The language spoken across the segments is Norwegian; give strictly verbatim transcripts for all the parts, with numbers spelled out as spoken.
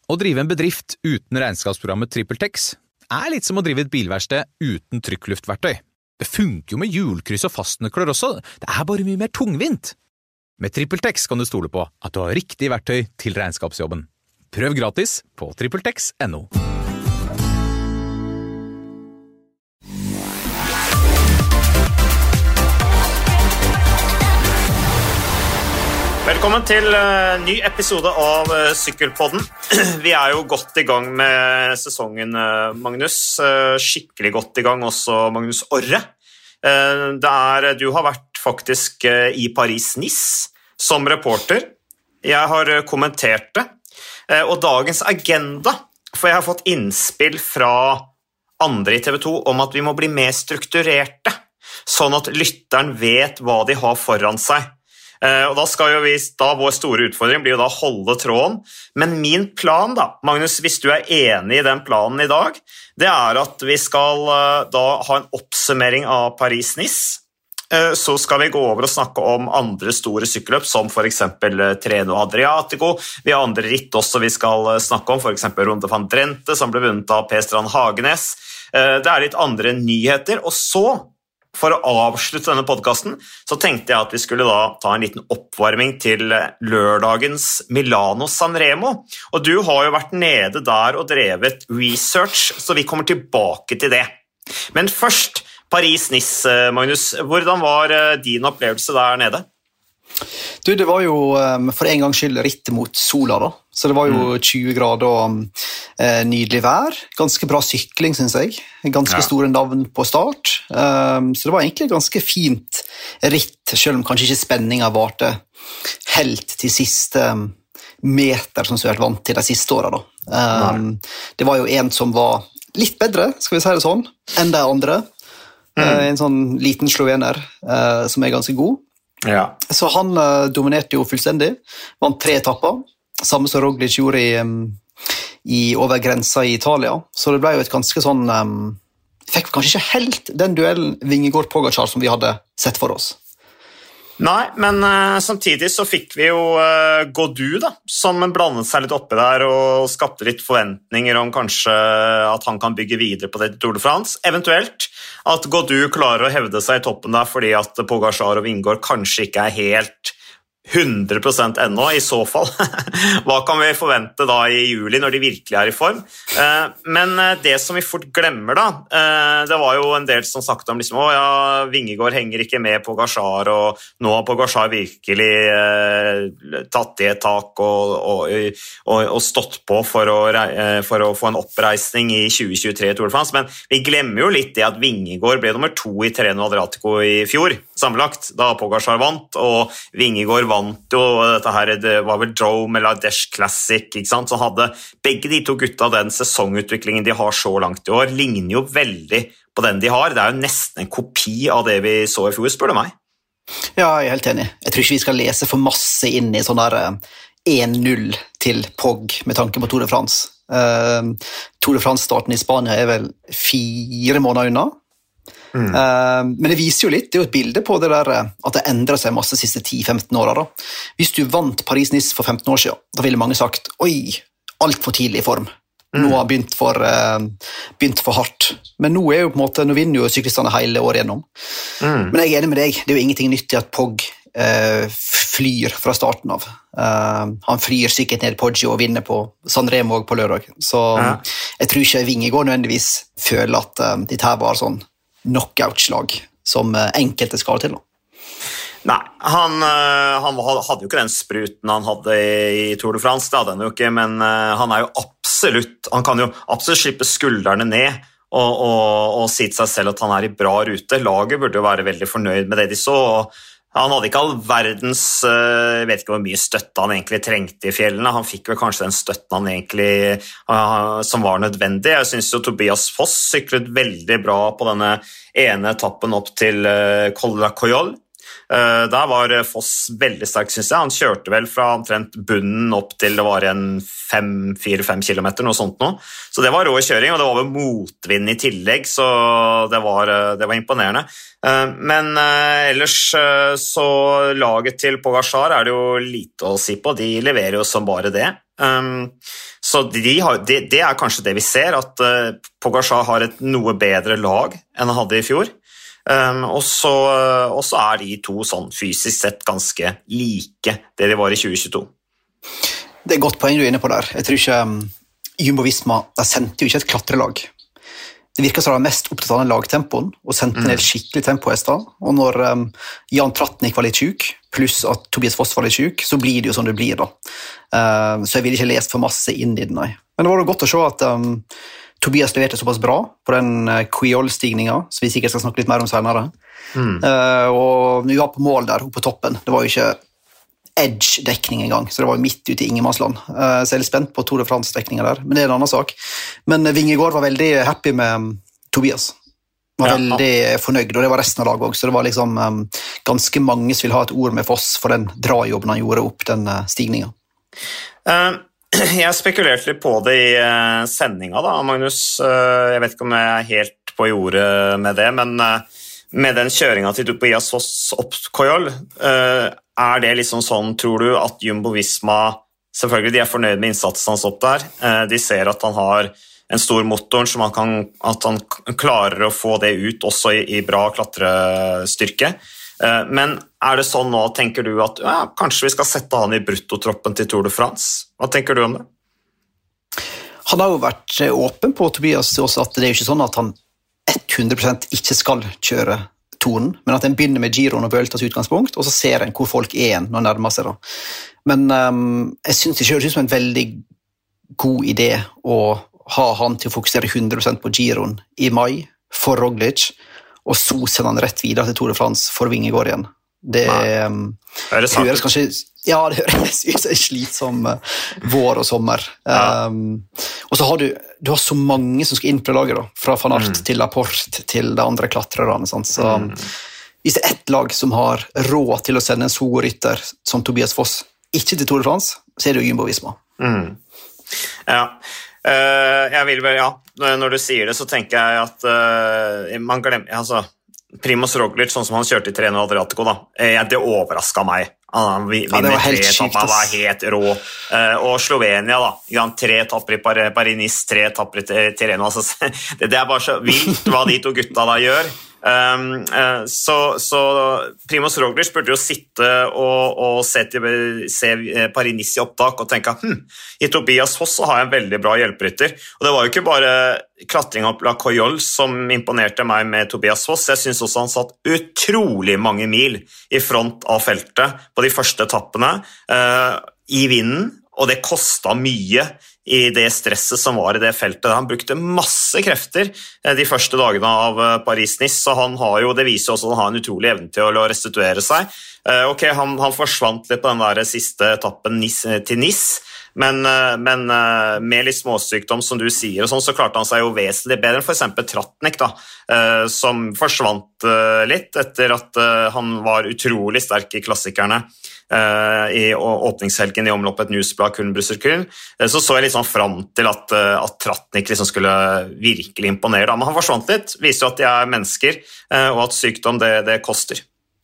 Å drive en bedrift uten regnskapsprogrammet TrippelTex er litt som å drive et bilverksted uten trykkluftverktøy. Det funker jo med hjulkryss og fastnøkler også, det er bare mye mer tungvint. Med TrippelTex kan du stole på at du har riktig verktøy til regnskapsjobben. Prøv gratis på trippeltex punktum no. Velkommen til uh, ny episode av uh, Sykkelpodden. Vi er jo godt i gang med sesongen, uh, Magnus. Uh, skikkelig godt i gang også, Magnus Orre. Uh, det er, du har vært faktisk uh, i Paris-Nice som reporter. Jeg har uh, kommentert det. Uh, og dagens agenda, for jeg har fått innspill fra andre i T V to om at vi må bli mer strukturerte, sånn at lytteren vet hva de har foran seg. Og da skal jo vi, da vår store utfordring blir jo da å holde tråden, men min plan da, Magnus, hvis du er enig i den planen i dag, det er at vi skal da ha en oppsummering av Paris-Nice, så skal vi gå over og snakke om andre store sykkelløp, som for eksempel Treno Adriatico, vi har andre ritt også vi skal snakke om, for eksempel Ronde van Drenthe, som ble vunnet av P. Strand Hagenes, det er litt andre nyheter, og så for å avslutte denne podcasten, så tenkte jeg at vi skulle da ta en liten oppvarming til lørdagens Milano Sanremo. Og du har jo vært nede der og drevet research, så vi kommer tilbake til det. Men først, Paris-Nice, Magnus. Hvordan var din opplevelse der nede? Du, det var jo for en gang skyld ritt mot sola da, så det var jo tjue grader og eh, nydelig vær, ganske bra sykling synes jeg, ganske ja. Store navn på start, um, så det var egentlig ganske fint ritt, selv om kanskje ikke spenningen varte helt til siste meter som vi har vært vant til de siste årene da. Um, det var jo en som var litt bedre, skal vi si det sånn, enn de andre, mm. uh, en sånn liten slovener uh, som er ganske god. Ja. Så han uh, dominerte jo fullstendig, vant tre etapper, samme som Roglic gjorde i, um, i over grensa i Italia, så det ble jo et ganske sånn, um, fikk kanskje ikke helt den duellen Vingegaard-Pogačar som vi hadde sett for oss. Nei, men uh, samtidig så fikk vi jo uh, Gaudu da, som blandet seg litt oppi der og skapte litt forventninger om kanskje at han kan bygge videre på det til Tour de France, eventuelt at Gaudu klarer å hevde seg i toppen der fordi at Pogačar og Vingegaard kanskje ikke er helt hundre prosent ennå, i så fall. Hva kan vi forvente da i juli når de virkelig er i form? Men det som vi fort glemmer da, det var jo en del som sagt om liksom, å ja, Vingegaard henger ikke med Pogačar, og nå har Pogačar virkelig tatt i et tak og, og, og, og stått på for å, for å få en oppreisning i tjue tjuetre Tour de France, men vi glemmer jo litt det at Vingegaard ble nummer to i Treno Adriatico i fjor, sammenlagt, da Pogačar vant, og Vingegaard vant vant jo dette her, det var vel Drome eller Ardèche Classic, ikke sant? Så hadde begge de to gutta den sesongutviklingen de har så langt i år, ligner jo veldig på den de har. Det er jo nesten en kopi av det vi så i fjor, spør du meg. Ja, jeg er helt enig. Jeg tror ikke vi skal lese for masse inn i sånn der en null til Pog med tanke på Tour de France. Uh, Tour de France-starten i Spania er vel fire måneder unna. Mm. Uh, men det viser jo litt, det er jo et bilde på det der at det endrer seg masse de siste ti til femten årene da. Hvis du vant Paris-Nice for femten år siden, da ville mange sagt, oi, alt for tidlig i form. Mm. Nå har begynt for, uh, begynt for hardt. Men nå er jo på en måte, nå vinner jo syklistene hele året gjennom. Mm. Men jeg er enig med deg, det er jo ingenting nytt i at Pog uh, flyr fra starten av. Uh, han flyr sikkert ned Poggio og vinner på Sanremo på lørdag. Så ja. Jeg tror ikke Vingegaard nødvendigvis føler at uh, dette her var sånn knockout-slag som enkelte skal til. Nei, han, han hadde jo ikke den spruten han hadde i Tour de France, det hadde han jo ikke, men han er jo absolutt, han kan jo absolutt slippe skuldrene ned og, og, og si til seg selv at han er i bra rute. Laget burde jo være veldig fornøyd med det de så, og han hadde ikke all verdens, jeg vet ikke hvor mye støtte han egentlig trengte i fjellene, han fikk vel kanskje den støtten han egentlig, uh, som var nødvendig. Jeg synes jo Tobias Foss syklet veldig bra på denne ene etappen opp til uh, Col de Coyol. Uh, der var Foss veldig sterk, synes jeg. Han kjørte vel fra omtrent bunnen opp til det var en fire fem kilometer, noe sånt nå. Så det var rå kjøring, og det var vel motvind i tillegg, så det var, det var imponerende. Uh, men uh, ellers uh, så laget til Pogačar er det jo lite å si på. De leverer jo som bare det. Um, Så de har, det, det er kanskje det vi ser, at uh, Pogačar har et noe bedre lag enn han hadde i fjor. Um, og, så, uh, og så er de to sånn fysisk sett ganske like det de var i tjue tjueto. Det er godt poeng du er inne på der. Jeg tror ikke um, Jumbo-Visma, de sendte jo ikke et klatrelag. Det virker som de var mest opptatt av den lagtempoen, og sendte en helt skikkelig tempohester. Og når um, Jan Tratnik var litt syk, pluss at Tobias Foss var litt syk, så blir det jo som det blir da. Uh, så jeg ville ikke lest for masse inn i den, nei. Men det var jo godt å se at um, Tobias leverte såpass bra på den uh, Quiol-stigningen, som vi sikkert skal snakke litt mer om senere. Mm. Uh, og vi var på mål der, oppe på toppen. Det var jo ikke edge-dekning en gang, så det var jo midt ute i ingenmannsland. Uh, så jeg er litt spent på Tour de France-dekningen der, men det er en annen sak. Men Vingegaard var veldig happy med Tobias. Var ja, veldig ja. fornøyd, og det var resten av laget også. Så det var liksom um, ganske mange som ville ha et ord med Foss for den drajobben han gjorde opp den uh, stigningen. Uh, jeg spekulerte litt på det i uh, sendingen da, Magnus. Uh, jeg vet ikke om jeg er helt på jordet med det, men uh, med den kjøringen til Tobias Foss opp Quiol, uh, er det liksom sånn, tror du, at Jumbo-Visma, selvfølgelig de er fornøyd med innsatsen hans opp der, de ser at han har en stor motor, som han kan, at han klarer å få det ut også i, i bra klatrestyrke. Men er det sånn nå, tenker du at ja, kanskje vi skal sette han i bruttotroppen til Tour de France? Hva tenker du om det? Han har jo vært åpen på, Tobias, også at det er jo ikke sånn at han hundre prosent ikke skal kjøre tonen, men at en begynner med Giroen og Vueltas utgangspunkt, og så ser en hvor folk er når en nærmer seg. Da. Men um, jeg synes det høres ut som en veldig god idé å ha han til å fokusere hundre prosent på Giroen i mai for Roglic, og så sender han rett videre til Tour de France for Vingegaard igjen. Det, um, er det sant? Høres kanskje, ja, det høres ut som en slitsom uh, vår og sommer. Ja. Um, og så har du, du har så mange som skal inn på laget, da, fra Van Aert mm. til Laporte til de andre klatrerne. Sant? Så mm. hvis det er ett lag som har råd til å sende en så god rytter som Tobias Foss, ikke til Tour de France, så er det jo Jumbo-Visma. Mm. Ja, uh, jeg vil vel, ja, når du sier det, så tenker jeg at uh, man glemmer, altså, Primoz Roglic, sånn som han kjørte i Treno Adriatico, da, det overrasket meg. Han vinner ja, tre etapper, han var helt rå. Og Slovenia, da, tre etapper i Paris-Nice, tre etapper i Tirreno. Altså, det er bare så vilt hva de to gutta da gjør. Um, uh, så, så Primoz Roglic burde jo sitte og, og se, til, se Paris-Nice i opptak og tenke hm, i Tobias Foss så har jeg en veldig bra hjelperytter, og det var jo ikke bare klatring opp La Coyol som imponerte meg med Tobias Foss. Jeg synes også han satt utrolig mange mil i front av feltet på de første etappene uh, i vinden, og det kostet mye i det stresset som var i det feltet. Han brukte masse krefter de første dagene av Paris-Nice, så han har jo, det viser også at han har en utrolig evne til å restituere seg. Ok, han, han forsvant litt på den der siste etappen til Nice, men, men med litt småsykdom, som du sier, og sånn, så klarte han seg jo vesentlig bedre enn for eksempel Tratnik, da, som forsvant litt etter at han var utrolig sterk i klassikerne. Uh, i åpningshelgen i omloppet Newsblad Kullbrüsser-Kull, uh, så så jeg liksom frem til at, uh, at Tratnik liksom skulle virkelig imponere, da. Men han forsvant litt, viser jo at de er mennesker, uh, og at sykdom det, det koster.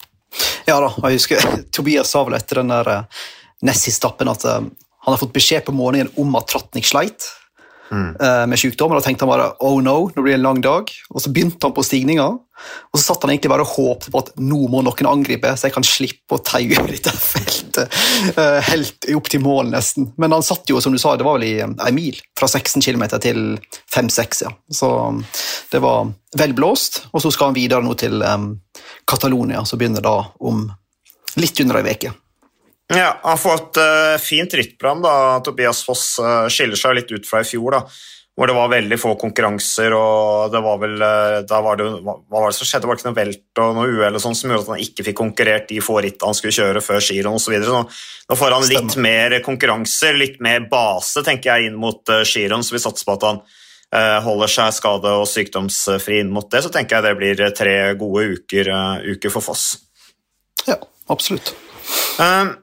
Ja da, jeg husker Tobias sa vel etter den der uh, Nessie-stappen at uh, han har fått beskjed på morgenen om at Tratnik sleit mm. uh, med sykdom, og da tenkte han bare, oh no, nå blir det en lang dag, og så begynte han på stigningen. Og så satt han egentlig bare og håpte på at nå må noen angripe, så jeg kan slippe å teie dette feltet uh, helt opp til mål nesten. Men han satt jo, som du sa, det var vel i en mil, fra seksten kilometer til fem seks, ja. Så det var vel blåst, og så skal han videre nå til um, Catalonia, så begynner da om litt under en veke. Ja, han får et uh, fint rittprogram da, Tobias Foss uh, skiller seg litt ut fra i fjor da, hvor det var veldig få konkurranser, og det var vel, da var det, hva var det som skjedde? Det var ikke noe velt og noe uhell og sånt som gjorde at han ikke fikk konkurrert i få ritt han skulle kjøre før Giron og så videre. Nå, nå får han litt Stemmer. mer konkurranser, litt mer base, tenker jeg, inn mot uh, Giron, så vi satser på at han uh, holder seg skade- og sykdomsfri inn mot det, så tenker jeg det blir tre gode uker, uh, uker for Foss. Ja, absolutt. Um,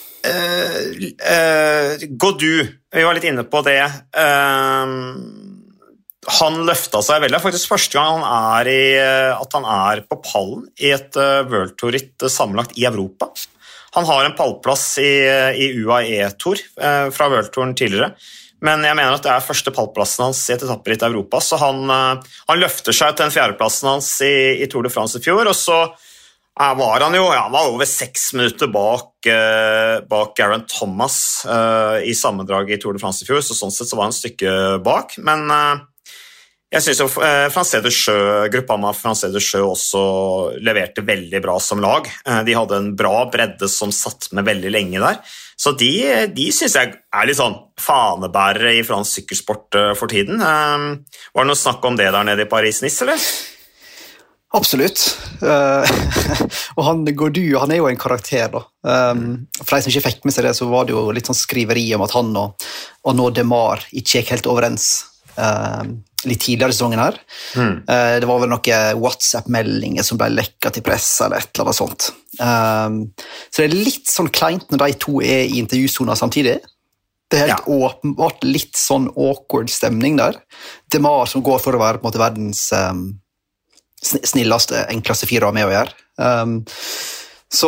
Uh, uh, Gaudu, vi var litt inne på det, uh, han løftet seg veldig, faktisk første gang han er i, at han er på pallen i et uh, World Tour-ritt uh, sammenlagt i Europa. Han har en pallplass i, i U A E-tour uh, fra World Touren tidligere, men jeg mener at det er første pallplassen hans i et etapperitt i Europa, så han, han løfter seg til den fjerdeplassen hans i, i Tour de France i fjor, og så var han jo ja, han var over seks minutter bak, eh, bak Geraint Thomas eh, i sammendraget i Tour de France i fjor, så sånn sett så var han et stykke bak, men eh, jeg synes jo eh, Francais de Jeux, Groupama Francais de Jeux også leverte veldig bra som lag. Eh, de hadde en bra bredde som satt med veldig lenge der. Så de, de synes jeg er litt sånn fanebærere i fransk sykkelsport eh, for tiden. Eh, var det noe snakk om det der nede i Paris-Nice, eller? Absolutt. Uh, og han Gaudu, han er jo en karakter da. Um, for de som ikke fikk med seg det, så var det jo litt sånn skriveri om at han og, og nå Demar ikke gikk helt overens. Uh, litt tidligere i sesongen her. Mm. Uh, det var vel noen WhatsApp-meldinger som ble lekket til pressa eller et eller annet sånt. Um, så det er litt sånn kleint når de to er i intervjusona samtidig. Det er helt ja. åpenbart litt sånn awkward stemning der. Demar som går for å være på en måte verdens um, snilleste, enkleste fyr å ha med å gjøre. Um, så,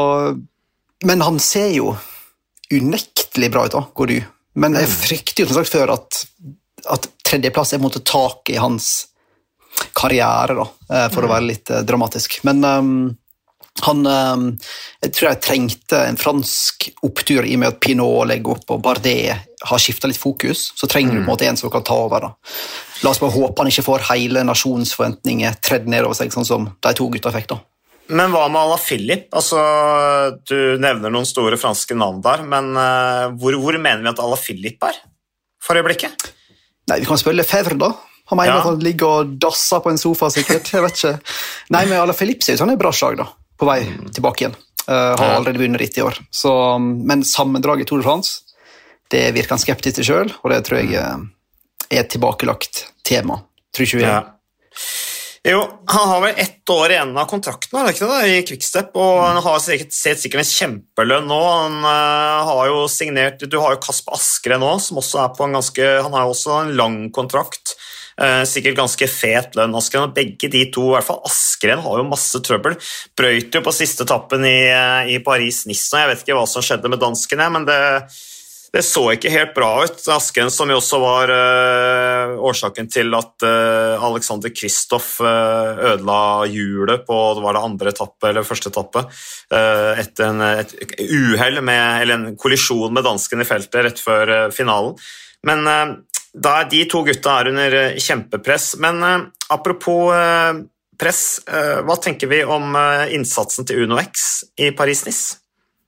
men han ser jo unektelig bra ut da, går du. Men jeg frykter jo som sagt før at at tredjeplass er på en måte tak i hans karriere da, for å være litt dramatisk. Men um, han, um, jeg tror jeg trengte en fransk opptur i og med at Pinot legger opp og Bardet har skiftet litt fokus, så trenger du på en måte en som kan ta over da. La oss bare håpe han ikke får hele nasjonsforventninger tredd nedover seg, sånn som de to gutta fikk da. Men hva med Alaphilippe? Altså, du nevner noen store franske navn der, men uh, hvor, hvor mener vi at Alaphilippe er for øyeblikket? Nei, vi kan spille Lefebvre da. Han mener ja. At han ligger og dasser på en sofa sikkert, jeg vet ikke. Nei, men Alaphilippe ser ut som han er bra slag da, på vei mm. tilbake igjen. Uh, har allerede vunnet ditt i år. Så, men sammendraget i Tour de France, det virker han skeptisk til selv, og det tror jeg er et tilbakelagt tema. Tror ikke vi er. Ja. Jo, han har vel ett år igjen av kontrakten, er det ikke det, i Quickstep, og han har sikkert, sett sikkert en kjempelønn nå. Han uh, har jo signert, du har jo Kasper Askren nå, som også er på en ganske, han har jo også en lang kontrakt, uh, sikkert ganske fet lønn, Askren, og begge de to, i hvert fall Askren har jo masse trøbbel, brøyt jo på siste tappen i, i Paris-Nice, og jeg vet ikke hva som skjedde med danskene, men det Det så ikke helt bra ut. Asken, som jo også var uh, årsaken til at uh, Alexander Kristoff uh, ødela hjulet på det var det andre etappe, eller første etappe, uh, etter en, et uhell med, eller en kollisjon med dansken i feltet rett før uh, finalen. Men uh, da er de to gutta er under uh, kjempepress. Men uh, apropos uh, press, uh, hva tenker vi om uh, innsatsen til Uno X i Paris-Nice?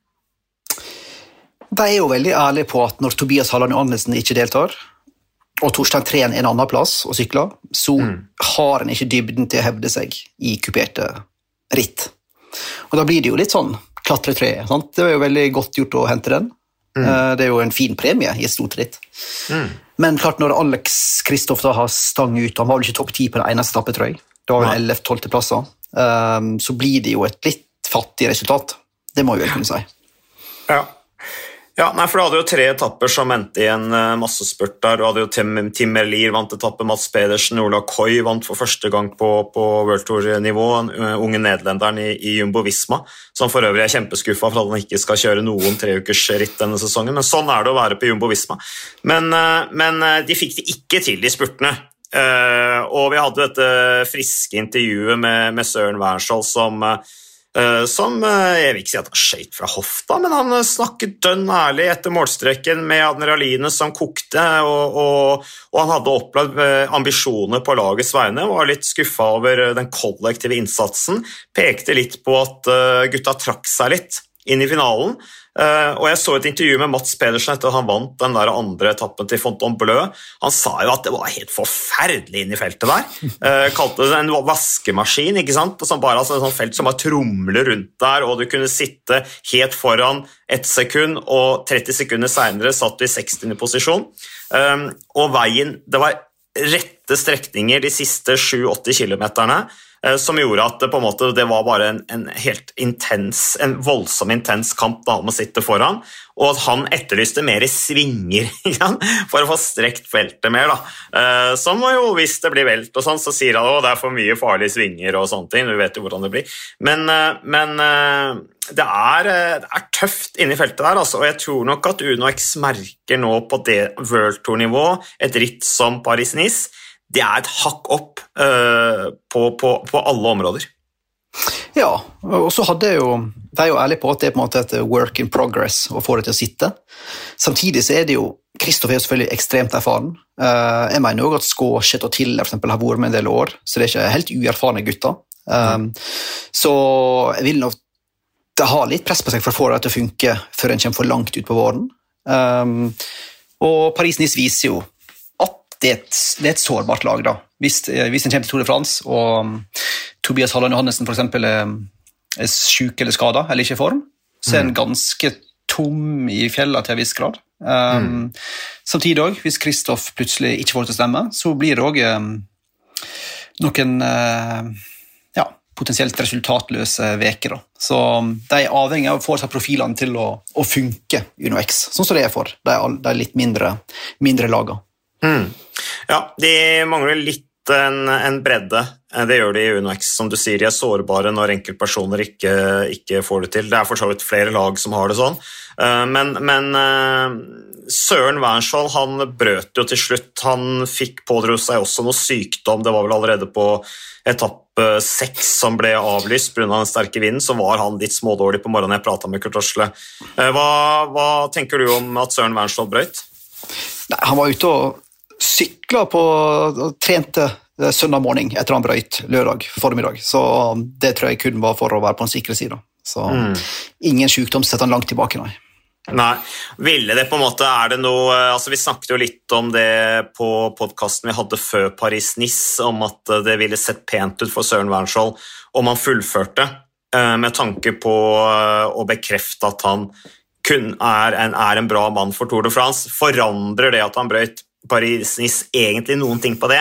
De er jo veldig ærlige på at når Tobias Halland Johannessen ikke deltar, og Torstein Tren er en annen plass og sykler, så mm. har han ikke dybden til å hevde seg i kuperte ritt. Og da blir det jo litt sånn klatretre, sant? Det er jo veldig godt gjort å hente den. Mm. Det er jo en fin premie i et stort ritt. Mm. Men klart når Alex Kristoff da har stang ut, han var vel ikke topp ti på det eneste etappe, tror jeg. Det var vel elleve-tolvte plasser. Um, så blir det jo et litt fattig resultat. Det må vi vel kunne si. Ja. Ja, nei, for du hadde jo tre etapper som endte i en uh, massespurt der. Du hadde jo Tim, Tim Merlier vant etappe, Mats Pedersen, Ola Koy vant for første gang på, på World Tour-nivå, den uh, unge nederlenderen i, i Jumbo Visma, som for øvrig er kjempeskuffa for at han ikke skal kjøre noen tre ukers ritt denne sesongen, men sånn er det å være på Jumbo Visma. Men, uh, men uh, de fikk det ikke til i spurtene, uh, og vi hadde dette friske intervjuet med, med Søren Wernskjold som uh, som, jeg vil ikke si at han skjøt fra hofta, men han snakket dønn ærlig etter målstreken med adrenaline som kokte, og, og, og han hadde opplevd ambisjoner på lagets vegne, var litt skuffet over den kollektive innsatsen, pekte litt på at gutta trakk seg litt inn i finalen, og jeg så et intervju med Mats Pedersen etter at han vant den der andre etappen til Fontainebleau. Han sa jo at det var helt forferdelig inn i feltet der, kalte det en vaskemaskin, ikke sant? Som bare, altså, en sånn felt som bare tromler rundt der, og du kunne sitte helt foran ett sekund, og tretti sekunder senere satt du i sekstiende posisjon, og veien, det var rette strekninger de siste sju til åtte kilometerne, som gjorde at det, på en måte, det var bare en, en helt intens, en voldsom intens kamp da med å sitte foran, og at han etterlyste mer svinger for å få strekt feltet mer. Da. Som jo, hvis det blir velt og sånn, så sier han at det er for mye farlige svinger og sånne ting, du vet jo hvordan det blir. Men, men det, er, det er tøft inne i feltet der, altså, og jeg tror nok at Uno X merker nå på det World Tour-nivå, et ritt som Paris-Nice, det er et hakk opp uh, på, på, på alle områder. Ja, og så hadde jeg jo, det er jo ærlig på at det er på en måte et work in progress å få det til å sitte. Samtidig så er det jo, Kristoff er jo selvfølgelig ekstremt erfaren. Uh, jeg mener jo at Skårseth og Tiller for eksempel har vært med en del år, så det er ikke helt uerfarne gutter. Um, så jeg vil nok ha litt press på seg for å få det til å funke før en kommer for langt ut på våren. Um, og Paris-Nice viser jo Det er, et, det er et sårbart lag da. Hvis, hvis en kommer til Tour de France, og um, Tobias Halland Johannessen for eksempel er, er syk eller skadet, eller ikke i form, så er en ganske tom i fjellet til en viss grad. Um, mm. Samtidig også, hvis Kristoff plutselig ikke får til å stemme, så blir det også um, noen uh, ja, potensielt resultatløse veker. Da. Så um, de er avhengig av å få seg profilene til å, å funke Uno X, sånn som det er for de, de litt mindre, mindre lagene. Mm. Ja, de mangler litt en, en bredde. Det gjør de i Uno X, som du sier, de er sårbare når enkeltpersoner ikke, ikke får det til. Det er for så vidt flere lag som har det sånn. Men, men Søren Wernskjold, han brøt jo til slutt. Han fikk pådro seg også noe sykdom. Det var vel allerede på etappe seks som ble avlyst på grunn av den sterke vinden, så var han litt smådårlig på morgenen. Jeg pratet med Kurt Asle. Hva, hva tenker du om at Søren Wernskjold brøt? Nei, han var ute og sykla på og trente søndag morgen etter han brøyt lørdag formiddag, så det tror jeg kun var for å være på en sikre side. Så mm. ingen sykdom setter han langt tilbake, nei. Nei, ville det på en måte, er det noe, altså vi snakket jo litt om det på podcasten vi hadde før Paris-Nice, om at det ville sett pent ut for Søren Wernskjold om han fullførte, med tanke på å bekrefte at han kun er en, er en bra mann for Tour de France. Forandrer det at han brøt Paris-Nice egentlig noen ting på det?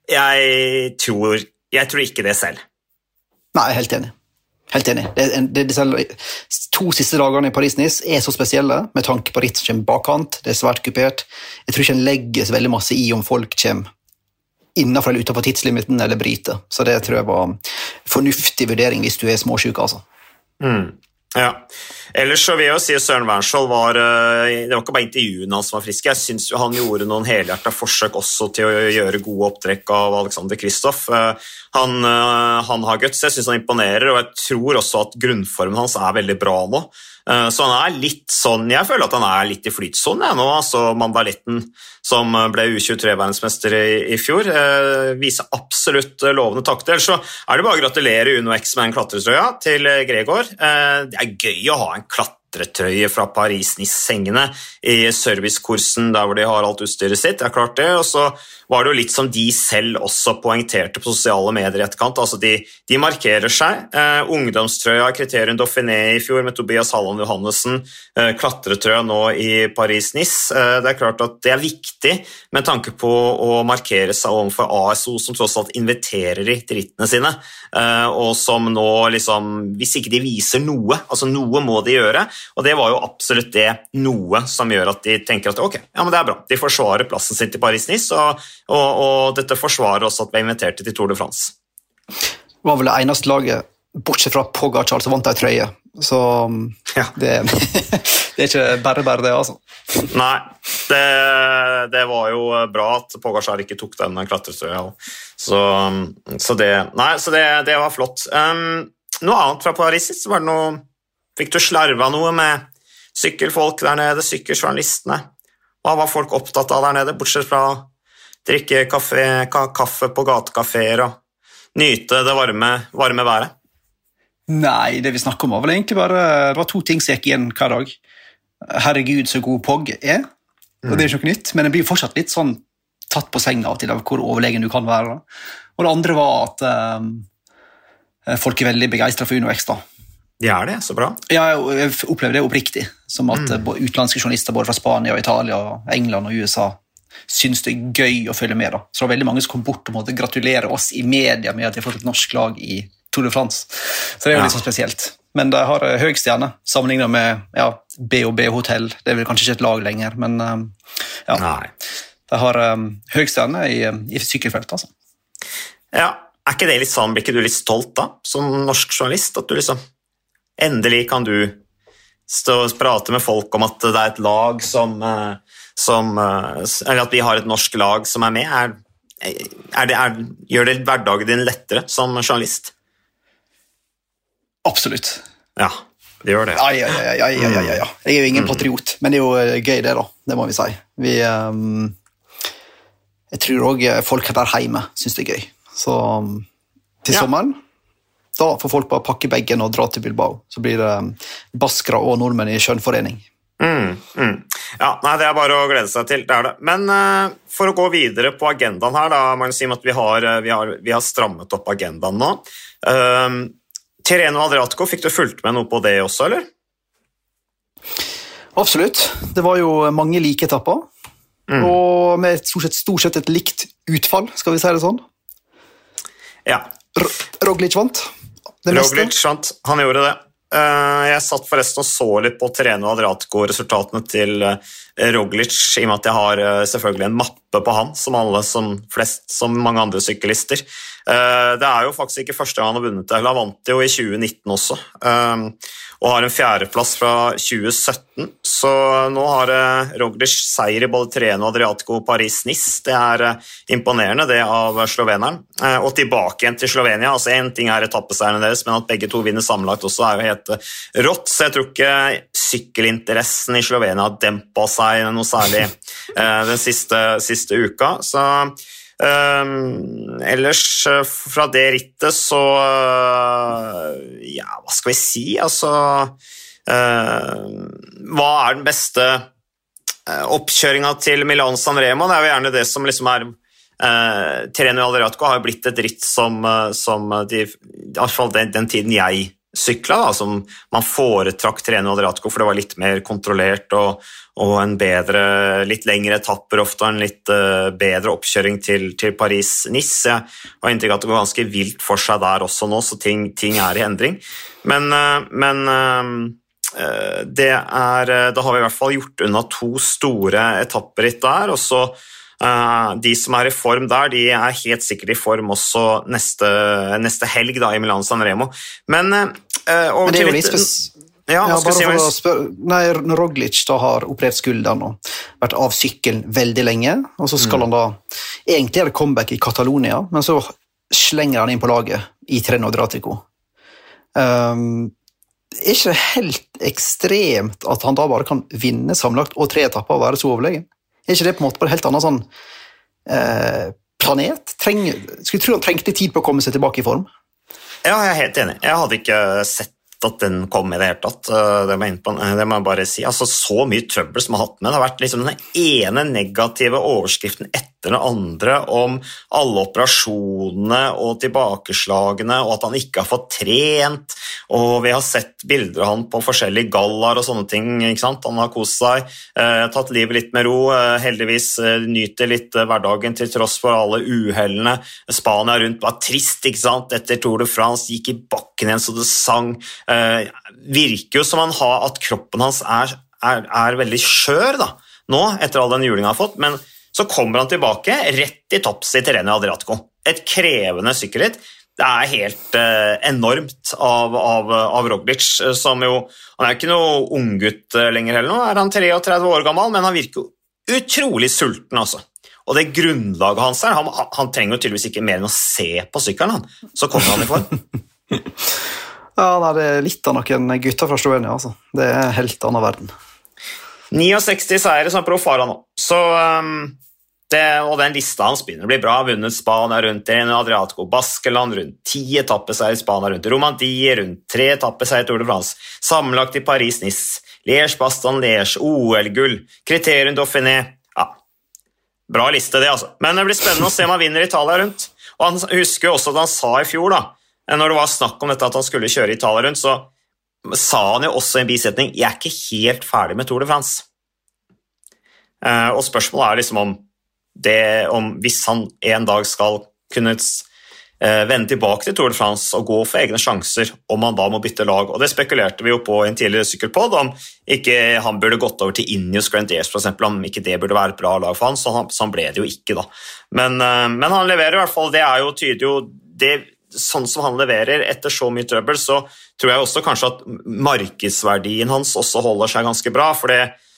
Jeg tror, jeg tror ikke det selv. Nei, helt enig. Helt enig. Det, det, det, to siste dagene i Paris-Nice er så spesielle, med tanke på ritt som kommer bakkant, det er svært kupert. Jeg tror ikke en legger så veldig masse i om folk kommer innenfor eller utenfor tidslimiten eller bryter. Så det tror jeg var en fornuftig vurdering hvis du er småsyk, altså. Mm. Ja, ellers så vil jeg jo si at Søren Wernskjold var, det var ikke bare intervjuene han som var friske, jeg synes jo han gjorde noen helhjertet forsøk også til å gjøre gode opptrekk av Alexander Kristoff. Han, han har guts, jeg synes han imponerer, og jeg tror også at grunnformen hans er veldig bra nå. Så han er litt sånn, jeg føler at han er litt i flytsonen ja, nå, altså Mandaletten som ble U tjuetre-verdensmester i, i fjor, eh, viser absolutt lovende takter. Ellers så er det bare å gratulere Uno X med en klatretrøya til Gregor. Eh, det er gøy å ha en klatretrøye fra Paris-Nice-hengene i servicekursen der hvor de har alt utstyret sitt, det er klart det, og så var det jo litt som de selv også poengterte på sosiale medier i etterkant, altså de, de markerer seg. Eh, ungdomstrøya, Criterium Dauphiné i fjor med Tobias Halland Johannessen, eh, klatretrøya nå i Paris-Nice. Eh, det er klart at det er viktig med tanke på å markere seg overfor A S O, som tross alt inviterer i til rittene sine, eh, og som nå liksom, hvis ikke de viser noe, altså noe må de gjøre, og det var jo absolutt det noe som gjør at de tenker at ok, ja, men det er bra, de forsvarer plassen sin til Paris-Nice, og Og, og dette forsvarer også at vi er invitert til Tour de France. Det var vel det eneste laget, bortsett fra Pogacar, som vant en trøye. Så ja. det, det er ikke bare bare det, altså. Nei, det, det var jo bra at Pogacar ikke tok den klatretrøya. Så, så, det, nei, så det, det var flott. Um, noe annet fra Paris, så var det noe, fikk du slarva noe med sykkelfolk der nede, sykkeljournalistene? Hva var folk opptatt av der nede, bortsett fra drikke kaffe, kaffe på gatekaféer og nyte det varme, varme været? Nei, det vi snakker om var vel egentlig bare, det var to ting som gikk igjen hver dag. Herregud, så god Pog er, og det er ikke noe nytt, men det blir fortsatt litt sånn tatt på senga av til av hvor overlegen du kan være. Og det andre var at um, folk er veldig begeistret for Uno X da. De er det, så bra. Ja, jeg opplever det oppriktig, som at mm. utenlandske journalister både fra Spania, Italia, England og U S A synes det er gøy å følge med. Da. Så det var veldig mange som kom bort og måtte gratulere oss i media med at de har fått et norsk lag i Tour de France. Så det er jo ja. litt sånn spesielt. Men de har høy stjerne, sammenlignet med ja, B og B Hotel. Det er vel kanskje ikke et lag lenger, men ja. Nei. De har um, høy stjerne i, i sykkelfeltet, altså. Ja, er ikke det litt sånn, blir ikke du litt stolt da, som norsk journalist, at du liksom, endelig kan du stå og prate med folk om at det er et lag som, som eller at vi har et norsk lag som er med, er, er det, er, gjør det hverdagen din lettere som journalist? Absolutt. Ja, det gjør det. Ja, ja, ja, ja, ja, ja, ja. Jeg er jo ingen patriot, men det er jo gøy det da, det må vi si. Vi, um, jeg tror også folk der hjemme synes det er gøy. Så til ja. sommeren, da får folk bare pakke baggen og dra til Bilbao. Så blir det baskere og nordmenn i skjønnforening. Mm, mm. Ja, nei, det er bare å glede seg til, det er det. Men uh, for å gå videre på agendaen her, da, man kan si at vi har, vi har, vi har strammet opp agendaen nå. Uh, Tirreno Adriatico, fikk du fulgt med noe på det også, eller? Absolutt. Det var jo mange like etapper, mm. og med stort sett, stort sett et likt utfall, skal vi si det sånn. Ja. Roglic vant. Roglic vant, han gjorde det. Jeg satt forresten og så litt på Tirreno Adriatico-resultatene til Roglic, i og med at jeg har selvfølgelig en mappe på han, som alle som flest, som mange andre syklister. Det er jo faktisk ikke første gang han har vunnet det, han vant det jo i tjue nitten også, og har en fjerdeplass fra tjue sytten, så nå har Roglic seier i både Tirreno Adriatico og Paris-Nice, det er imponerende det av sloveneren, og tilbake igjen til Slovenia, altså en ting er etappeseierne deres, men at begge to vinner sammenlagt også er jo helt rått, så jeg tror ikke sykkelinteressen i Slovenia har dempet seg noe særlig den siste, siste uka, så Um, ellers fra det rittet så ja, hva skal vi si altså uh, hva er den beste oppkjøringen til Milan San Remo? Det er jo gjerne det som liksom er uh, Tirreno Adriatico har jo blitt et ritt som, som de, i hvert fall den, den tiden jeg sykla, da, som man foretrakk Tirreno Adriatico, for det var litt mer kontrollert og, og en bedre, litt lengre etapper, ofte en litt uh, bedre oppkjøring til, til Paris-Nice. Jeg har inntrykk at det går ganske vilt for seg der også nå, så ting, ting er i endring. Men, uh, men uh, det er, da har vi i hvert fall gjort unna to store etapperitt der, og så Uh, de som er i form der, de er helt sikkert i form også neste, neste helg da, i Milan San Remo. Men, uh, Men det er jo litt spes- ja, ja, bare for å spørre, nei, Roglic da har operert skulderen og vært av sykkelen veldig lenge, og så skal mm. han da egentlig gjøre comeback i Catalonia, men så slenger han inn på laget i Tirreno Adriatico. Um, er ikke det helt ekstremt at han da bare kan vinne sammenlagt og tre etapper og være så overlegen? Er ikke det på en måte på en helt annen sånn, eh, planet? Treng, skulle tro han trengte tid på å komme seg tilbake i form? Ja, jeg er helt enig. Jeg hadde ikke sett at den kom i det hele tatt. Det må, på, det må jeg bare si. Altså, så mye trøbbel som jeg har hatt med. Det har vært liksom den ene negative overskriften etter den andre om alle operasjonene og tilbakeslagene, og at han ikke har fått trent, og vi har sett bilder av han på forskjellige gallaer og sånne ting, ikke sant? Han har kost seg, eh, tatt livet litt med ro, eh, heldigvis eh, nyter litt eh, hverdagen til tross for alle uhellene. Spania rundt var trist, ikke sant? Etter Tour de France gikk i bakken igjen så det sang. Eh, virker jo som han har, at kroppen hans er, er, er veldig skjør da, nå, etter all den julingen han har fått, men så kommer han tilbake rett i topps i Tirreno Adriatico. Et krevende sykkelritt. Det er helt eh, enormt av, av, av Roglic, som jo, han er ikke noe unggutt lenger heller nå, er han treogtredve år gammel, men han virker jo utrolig sulten altså. Og det grunnlaget hans er, han, han trenger jo tydeligvis ikke mer enn å se på sykkelen, han. Så kommer han i form. Ja, nei, det er litt av noen gutter fra Slovenia, altså. Det er helt annen verden. sekstini seire som er profara nå, så um, det, og den lista hans begynner å bli bra, vunnet Spania rundt Tirreno Adriatico, Baskeland rundt ti etappeseier i Spania rundt Romandie, rundt tre etappeseier i Tour de France, sammenlagt i Paris-Nice, Liège-Bastogne-Liège, O L-gull, Criterium Dauphiné, ja, bra liste det altså, men det blir spennende å se om han vinner Italia rundt, og han husker jo også at han sa i fjor da, når det var snakk om dette at han skulle kjøre Italia rundt, så sa han jo også i en bisetning, jeg er ikke helt ferdig med Tour de France. Uh, og spørsmålet er liksom om det, om, hvis han en dag skal kunne vende tilbake til Tour de France og gå for egne sjanser, om han da må bytte lag. Og det spekulerte vi jo på i en tidligere sykkelpodd, om ikke han burde gått over til Ineos Grenadiers, for eksempel, om ikke det burde være et bra lag for han, så han, så han ble det jo ikke da. Men, men han leverer i hvert fall, det er jo tydelig jo, det, sånn som han leverer etter så mye trøbbel, så tror jeg også kanskje at markedsverdien hans også holder seg ganske bra, for det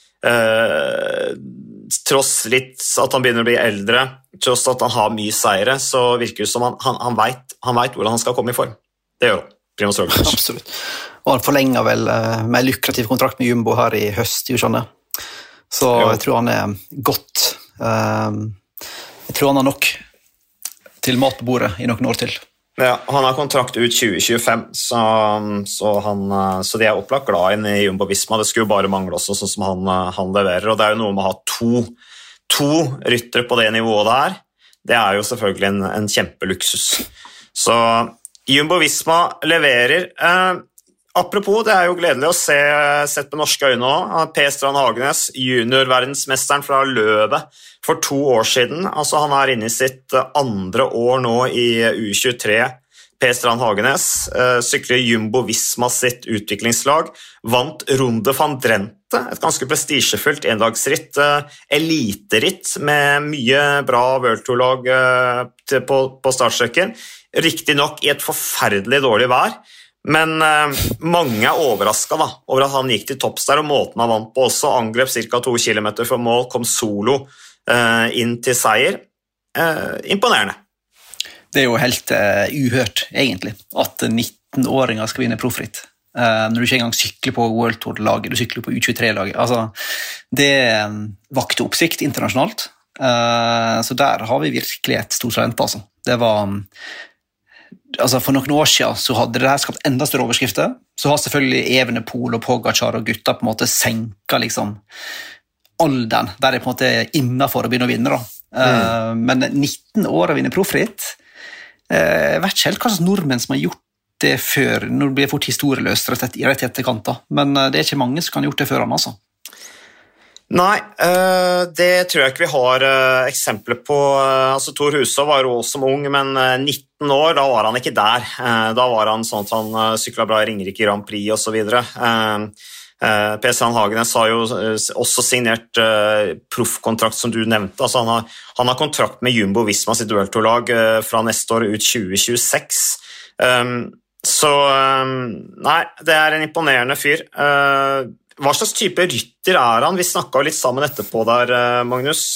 eh, tross litt at han begynner å bli eldre, tross at han har mye seire, så virker det som han, han, han, vet, han vet hvordan han skal komme i form. Det gjør han, Primož Roglič. Absolutt. Og han forlenger vel uh, med en lukrativ kontrakt med Jumbo her i høst, jo skjønner. Så jo. Jeg tror han er godt. Uh, jeg tror han har nok til mat på bordet i noen år til. Ja, han har kontrakt ut tjue tjuefem, så, så, han, så de er opplagt glad inn i Jumbo Visma. Det skulle jo bare mangle også, sånn som han, han leverer. Og det er jo noe med å ha to, to ryttere på det nivået der. Det er jo selvfølgelig en, en kjempeluksus. Så Jumbo Visma leverer. Eh, apropos, det er jo gledelig å se sett på norske øyne også. P. Strand Hagenes, juniorverdensmesteren fra Løvet for to år siden. Altså, han er inne i sitt andre år nå i U tjuetre. P. Strand Hagenes sykler Jumbo Visma sitt utviklingslag, vant Ronde van Drenthe, et ganske prestisjefullt endagsritt, eliteritt med mye bra World Tour-lag på, på startstreken. Riktig nok i et forferdelig dårlig vær, men mange er overrasket da, over at han gikk til topps der, og måten han vant på også, angrep cirka to kilometer fra mål, kom solo inn til seier. Imponerende. Det er jo helt uh, uhørt, egentlig, at nitten-åringer skal vinne proffritt. Uh, når du ikke engang sykler på World Tour-laget, du sykler på U tjuetre-laget. Altså, det um, vakte oppsikt internasjonalt, uh, så der har vi virkelig et stort talent, altså. Det var... Um, altså for noen år siden så hadde det her skapt enda større overskrifter, så har selvfølgelig Evenepoel og Pogacar og gutta på en måte senket liksom alderen, der er på en måte innenfor å begynne å vinne da. Mm. Men nitten år å vinne proffritt, jeg vet ikke helt hva slags nordmenn som har gjort det før, når det blir fort historieløst rett i etterkant da, men det er ikke mange som kan ha gjort det før han altså. Nei, det tror jeg ikke vi har eksempler på. Altså, Thor Hushovd var jo også ung, men nitten år, da var han ikke der. Da var han sånn at han syklet bra i Ringerike Grand Prix og så videre. P. Strand Hagenes har jo også signert proffkontrakt som du nevnte. Altså, han, har, han har kontrakt med Jumbo Visma sitt World Tour-lag fra neste år ut tjue tjueseks. Så nei, det er en imponerende fyr. Hva slags type rytter er han? Vi snakket litt sammen etterpå der, Magnus.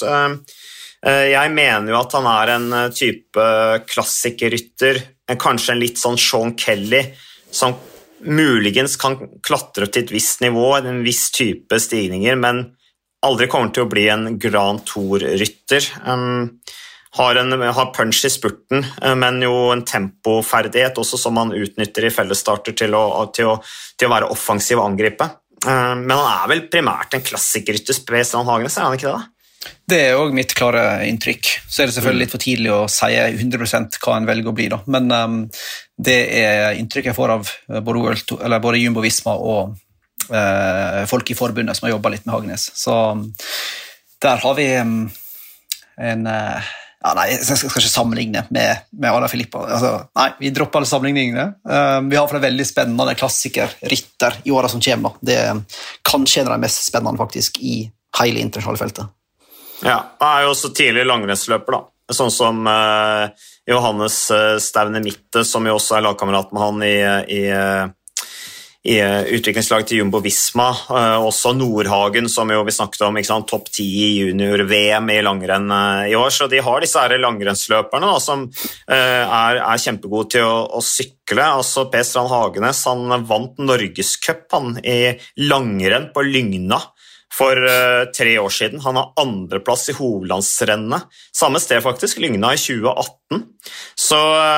Jeg mener jo at han er en type klassikerrytter, kanskje en litt sånn Sean Kelly, som muligens kan klatre til et visst nivå, en viss type stigninger, men aldri kommer til å bli en Grand Tour-rytter. Har, en, har punch i spurten, men jo en tempoferdighet også som han utnytter i fellesstarter til å, til å, til å være offensiv og angripe. Men han er vel primært en klassikerrytter, P. Strand Hagenes, er han ikke det da? Det er også mitt klare inntrykk. Så er det selvfølgelig litt for tidlig å si hundre prosent hva han velger å bli da. Men um, det er inntrykk jeg får av både, World, eller både Jumbo Visma og uh, folk i forbundet som har jobbet litt med Hagenes. Så um, der har vi um, en... Uh, Ja, nei, jeg skal ikke sammenligne med, med Ala Filippa. Altså, nei, vi dropper alle sammenligningene. Uh, vi har for en veldig spennende klassiker-rytter i året som kommer. Det er kanskje en av de mest spennende faktisk i hele internasjonale feltet. Ja, det er jo også tidlig langrennsløper da. Sånn som uh, Johannes uh, Staune Mitte, som jo også er lagkamerat med han i... i uh, i utviklingslaget til Jumbo Visma, også Nordhagen, som jo vi snakket om, ikke sant, topp ti i junior-V M i langrenn i år, så de har disse her langrennsløperne da, som er, er kjempegode til å, å sykle. Altså P. Strand Hagenes, han vant Norgescup han i langrenn på Lygna for uh, tre år siden. Han har andreplass i hovedlandsrennet, samme sted faktisk, Lygna i tjue atten. Så,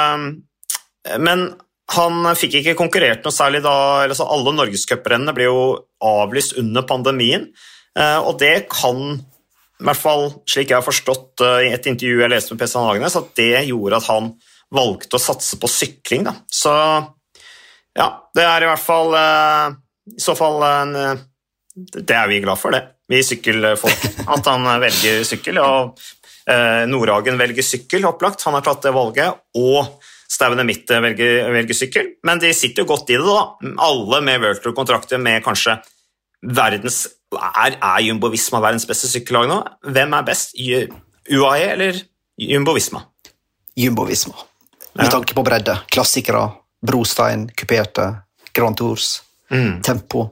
uh, men han fikk ikke konkurrert noe særlig da, eller så alle Norgescuprennene ble jo avlyst under pandemien, og det kan, i hvert fall slik jeg har forstått i et intervju jeg leste med P. Strand Hagenes, at det gjorde at han valgte å satse på sykling da. Så ja, det er i hvert fall, i så fall, en, det er vi glad for det, vi sykkelfolk, at han velger sykkel, og Nordhagen velger sykkel, opplagt, han har tatt det valget, og Stauende Midt velger, velger sykkel, men de sitter jo godt i det da, alle med World Tour-kontrakter med kanskje verdens, er, er Jumbo-Visma verdens beste sykkellag nå? Hvem er best, U A E eller Jumbo-Visma? Jumbo-Visma, med Ja. tanke på bredde, klassikere, brostein, kuperte, Grand Tours, Mm. tempo.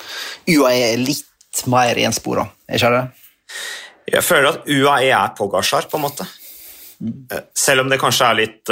U A E er litt mer ensporet, er ikke det? Jeg føler at U A E er Pogačar på en måte. Selv om det kanskje er litt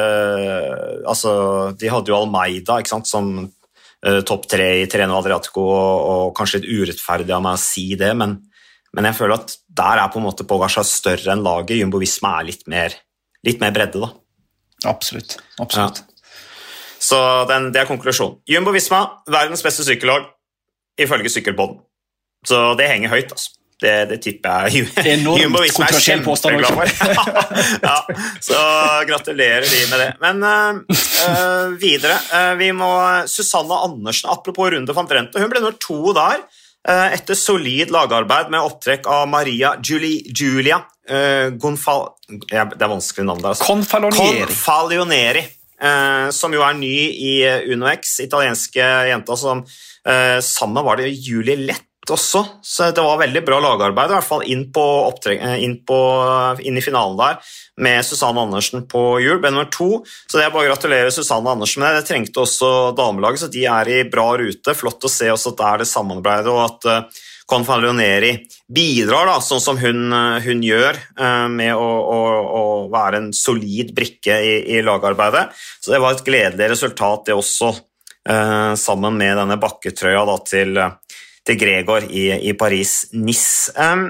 uh, altså, de hadde jo Almeida, ikke sant, som uh, topp tre i Tirreno Adriatico, og, og kanskje litt urettferdig av meg å si det, men, men jeg føler at der er på en måte Pogačar større enn laget. Jumbo-Visma er litt mer, litt mer bredde da. Absolutt, absolutt. Ja. Så den, det er konklusjonen. Jumbo-Visma, verdens beste sykkellag, ifølge Sykkelpodden. Så det henger høyt, altså. Det, det tipper jeg Enormt Jumbo-Visma er kontroversiell påstand. kjempeglad for. Ja, så gratulerer de med det. Men uh, uh, videre, uh, vi må Susanne Andersen, apropos Runde van Drenthe, hun ble nummer to der, uh, etter solid lagarbeid med opptrekk av Maria Julie, Giulia uh, Gonfal... Ja, det er vanskelig navn der. Altså. Confalonieri. Confalonieri. Uh, som jo er ny i Uno X, italienske jenta som uh, sammen var det Julie Lett også, så det var veldig bra lagarbeid, i hvert fall inn, på opptrek, inn, på, inn i finalen der, med Susanne Andersen på hjul, ble nummer to, så det er bare å gratulere Susanne Andersen med det. Det trengte også damelaget, så de er i bra rute, flott å se også at det er det samarbeidet, og at uh, Confalonieri bidrar da, sånn som hun, hun gjør, uh, med å, å, å være en solid brikke i, i lagarbeidet, så det var et gledelig resultat det også, uh, sammen med denne bakketrøya da, til uh, til Gregor i, i Paris-Nice. Um,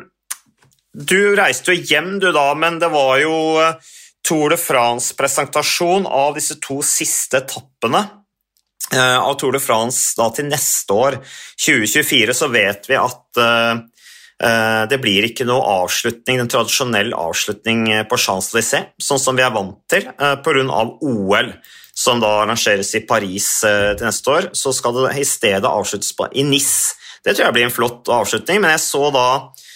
du reiste jo hjem du da, men det var jo uh, Tour de France-presentasjon av disse to siste etappene uh, av Tour de France da til neste år, tjue tjuefire, så vet vi at uh, uh, det blir ikke noe avslutning, en tradisjonell avslutning på Champs-Élysées, sånn som vi er vant til, uh, på grunn av O L, som da arrangeres i Paris uh, til neste år, så skal det i stedet avsluttes på, i Nice. Det tror jeg blir en flott avslutning, men jeg så da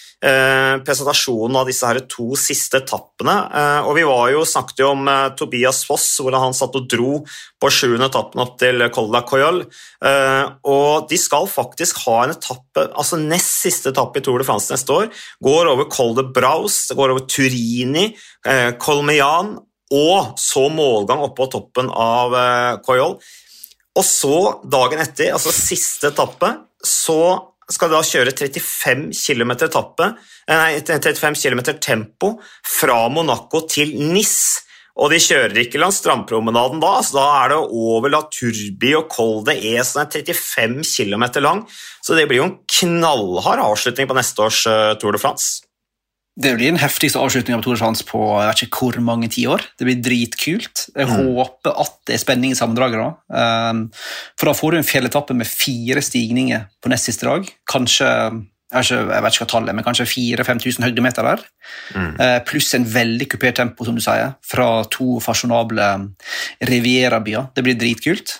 eh, presentasjonen av disse her to siste etappene, eh, og vi var jo, snakket jo om eh, Tobias Foss, hvor han satt og dro på sjuende etappen opp til Col de Coyol, eh, og de skal faktisk ha en etappe, altså nest siste etappe i Tour de France neste år, går over Col de Braus, det går over Turini, eh, Colmejan, og så målgang oppe på toppen av eh, Coyol, og så dagen etter, altså siste etappe, så skal de da kjøre trettifem kilometer etappe, nei, trettifem kilometer tempo fra Monaco til Nice, og de kjører ikke langs strandpromenaden da, så da er det over La Turbie og Col de E, som er trettifem kilometer lang, så det blir jo en knallhard avslutning på neste års uh, Tour de France. Det blir den heftigste avslutningen av Tour de France på jeg vet ikke hvor mange tiår. Det blir dritkult. Jeg mm. håper at det er spenning i sammendraget da. Um, for da får du en fjelletappe med fire stigninger på nest siste dag. Kanskje, jeg vet ikke, jeg vet ikke hva tallet, men kanskje fire til fem tusen høydemeter der. Mm. Uh, pluss en veldig kupert tempo, som du sier, fra to fasjonable Riviera-byer. Det blir dritkult.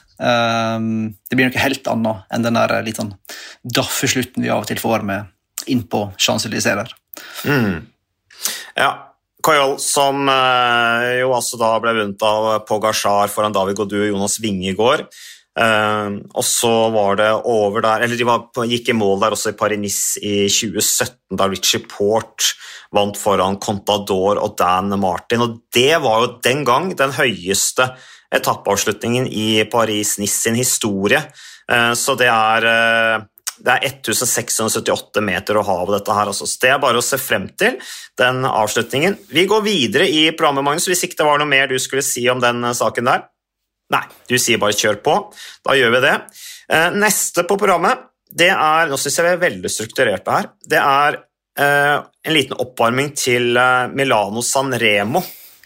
Um, det blir noe helt annet enn den der litt sånn daffeslutten vi av og til får med inn på Champs-Élysées der. Mm. Ja, Coyol som eh, jo altså da ble vunnet av Pogačar foran David Gaudu og Jonas Vinge i går, eh, og så var det over der, eller de var på, gikk i mål der også i Paris-Nice i tjue sytten, da Richie Porte vant foran Contador og Dan Martin, og det var jo den gang den høyeste etappeavslutningen i Paris-Nice sin historie, eh, så det er eh, Det er tusen seks hundre syttiåtte meter å ha av dette her, altså. Så det er bare å se frem til den avslutningen. Vi går videre i programmet, Magnus, hvis ikke det var noe mer du skulle si om den saken der. Nei, du sier bare kjør på, da gjør vi det. Neste på programmet, det er, nå synes jeg vi er veldig strukturert her, det er eh, en liten oppvarming til Milano San Remo.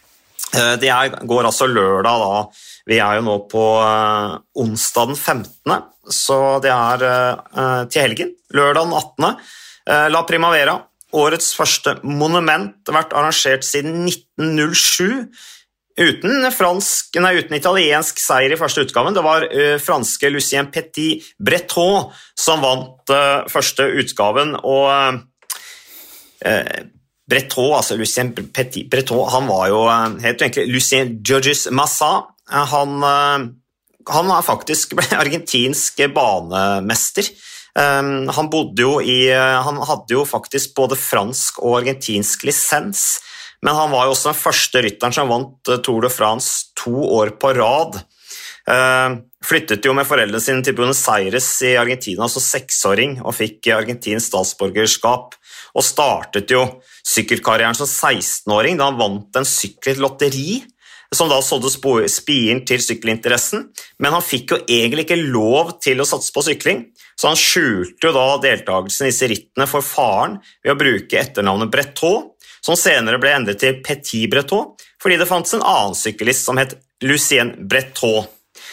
Det er, går altså lørdag da, vi er jo nå på uh, onsdag den femtende, så det er uh, til helgen, lørdag den attende. Uh, La Primavera, årets første monument, har vært arrangert siden nitten null sju, uten, fransk, nei, uten italiensk seier i første utgaven. Det var uh, franske Lucien Petit Breton som vant uh, første utgaven, og uh, Breton, altså Lucien Petit Breton, han var jo helt egentlig Lucien Georges Massa. Han, han er faktisk argentinsk banemester. Han bodde jo i, han hadde jo faktisk både fransk og argentinsk lisens, men han var jo også den første rytteren som vant Tour de France to år på rad. Flyttet jo med foreldrene sine til Buenos Aires i Argentina, altså seksåring, og fikk argentinsk statsborgerskap, og startet jo sykkelkarrieren som seksten-åring, da han vant en sykkellotteri, som da sådde spiren til sykkelinteressen, men han fikk jo egentlig ikke lov til å satse på sykling, så han skjulte jo da deltakelsen i disse rittene for faren ved å bruke etternavnet Breton, som senere ble endret til Petit Breton, fordi det fantes en annen syklist som het Lucien Breton.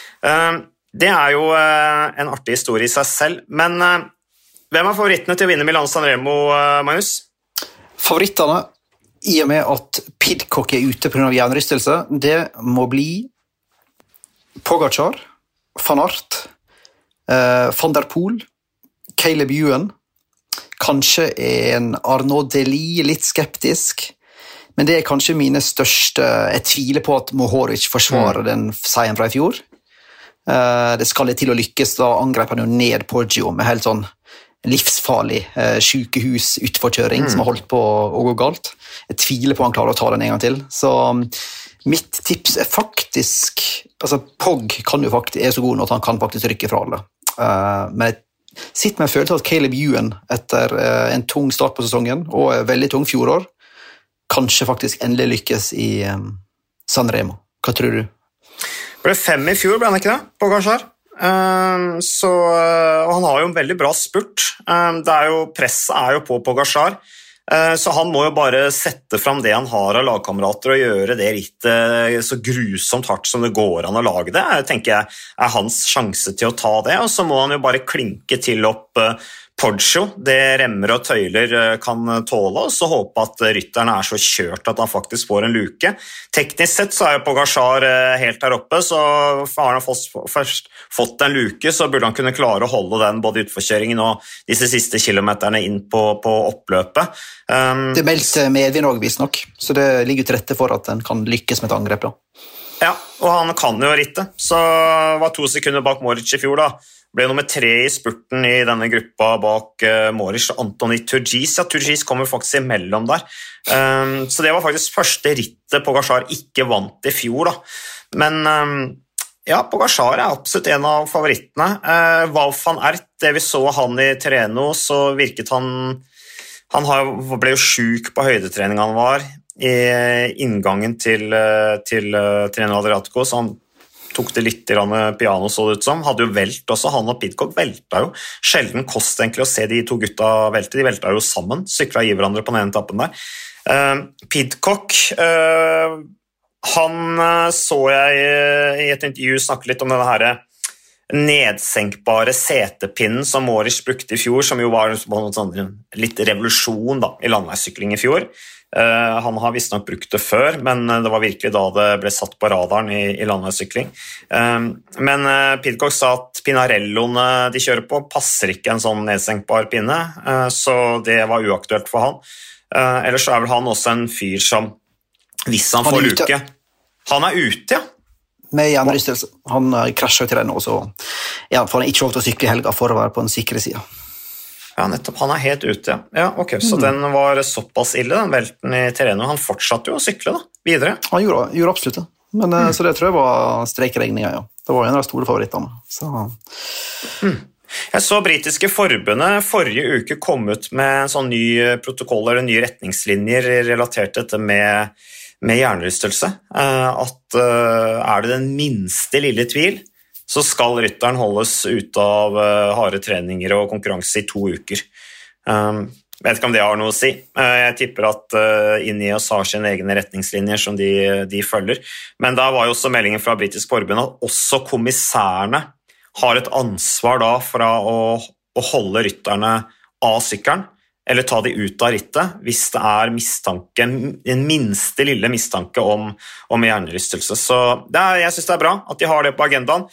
Det er jo en artig historie i seg selv, men hvem er favorittene til å vinne Milano-San Remo, Magnus? Favorittene, i og med at Pidcock er ute på grunn av jernrystelse, det må bli Pogacar, Van Aert, uh, Van der Poel, Caleb Ewan, kanskje en Arnaud Dely, litt skeptisk, men det er kanskje mine største. Jeg tviler på at Mohoric forsvarer mm. den seieren fra i fjor. Det skal til å lykkes, da angrep han jo ned Poggio med helt sånn livsfarlig sykehus-utforkjøring mm. som har holdt på å gå galt. Jeg tviler på han klarer å ta den en gang til. Så mitt tips er faktisk, altså Pogg kan jo faktisk, er så god nå at han kan faktisk rykke fra alle. Men jeg sitter med følelsen at Caleb Ewan etter en tung start på sesongen, og en veldig tung fjorår, kanskje faktisk endelig lykkes i San Remo. Hva tror du? Det ble fem i fjor, ble han ikke det, Pogacar? Uh, så, uh, og han har jo en veldig bra spurt. Uh, det er jo, presset er jo på Pogacar, uh, så han må jo bare sette fram det han har av lagkamerater og gjøre det rittet så grusomt hardt som det går an å lage det. Jeg tenker jeg er hans sjanse til å ta det, og så må han jo bare klinke til opp uh, Poggio, det remmer og tøyler kan tåle, og så håpe at rytteren er så kjørt at han faktisk får en luke. Teknisk sett så er jo Pogacar helt der oppe, så har han først fått en luke, så burde han kunne klare å holde den både i utforkjøringen og disse siste kilometerne inn på, på oppløpet. Um, det er meldt medvind også, visst nok, så det ligger til rette for at den kan lykkes med et angrep da. Ja, og han kan jo ritte, så var to sekunder bak Mohoric i fjor da. Ble nummer tre i spurten i denne gruppa bak uh, Mohoric og Anthony Turgis. Ja, Turgis kommer faktisk imellom der. Um, så det var faktisk første rittet Pogacar ikke vant i fjor da. Men um, ja, Pogacar er absolutt en av favorittene. Uh, Wout van Aert, det vi så han i Tirreno, så virket han... Han har, ble jo syk på høydetrening han var i inngangen til, til Tirreno Adriatico, så han tok det litt piano, så det ut som. Hadde jo velt også, han og Pidcock velta jo. Sjelden kost egentlig å se de to gutta velte, de velta jo sammen, syklet i hverandre på den ene tappen der. Uh, Pidcock, uh, han så jeg i et intervju snakke litt om denne her nedsenkbare setepinnen som Mohoric brukte i fjor, som jo var en litt revolusjon da, i landveissykling i fjor. Uh, han har visst nok brukt det før, men det var virkelig da det ble satt på radaren i, i landveissykling. Uh, men uh, Pidcock sa at Pinarelloene de kjører på passer ikke en sånn nedsenkbar pinne, uh, så det var uaktuelt for han. Uh, ellers så er vel han også en fyr som, hvis han, han får luke... Han er ute, ja. Med jernrystelse. Han uh, krasjer til den nå, så ja, får han ikke lov til å sykle i helga for å være på den sikre siden. Ja, nettopp. Han er helt ute, ja. Ja, ok, så mm. den var såpass ille, den velten i Tirreno. Han fortsatte jo å sykle da, videre. Han gjorde, gjorde absolutt det. Men, mm. Så det tror jeg var strekregninga, ja. Det var en av de store favorittene. Så... Mm. Jeg så britiske forbundet forrige uke kom ut med en sånn ny protokoll eller nye retningslinjer relatert til dette med, med jernrystelse. At er det den minste lille tvil, så skal rytteren holdes ute av uh, harde treninger og konkurranse i to uker. Um, jeg vet ikke om det har noe å si. Uh, jeg tipper at uh, Ineos har sine egne retningslinjer som de, de følger. Men da var jo også meldingen fra Britisk Forbund at også kommissærene har et ansvar da for å, å holde rytterne av sykkelen, eller ta de ut av rittet, hvis det er mistanke, en minste lille mistanke om, om jernrystelse. Så det er, jeg synes det er bra at de har det på agendaen.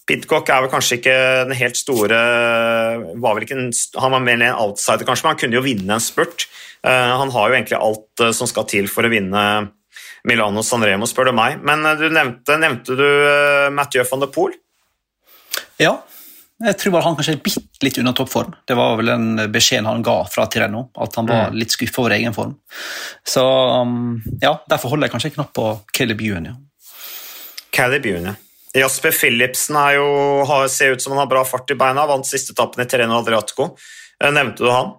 Pidcock er vel kanskje ikke den helt store, var vel ikke en, han var mer en outsider kanskje, men han kunne jo vinne en spurt. Uh, han har jo egentlig alt uh, som skal til for å vinne Milano Sanremo, spør du meg. Men uh, du nevnte, nevnte du uh, Mathieu van der Poel? Ja, jeg tror bare han kanskje er bitt litt under toppform. Det var vel en beskjed han ga fra Tirreno, at han var mm. litt skuffet over egen form. Så um, ja, derfor holder jeg kanskje knapp på Caleb Ewan, ja. Caleb Ewan, ja. Jasper Philipsen er jo, har, ser ut som han har bra fart i beina, vant siste etappen i Tirreno Adriatico. Nevnte du han?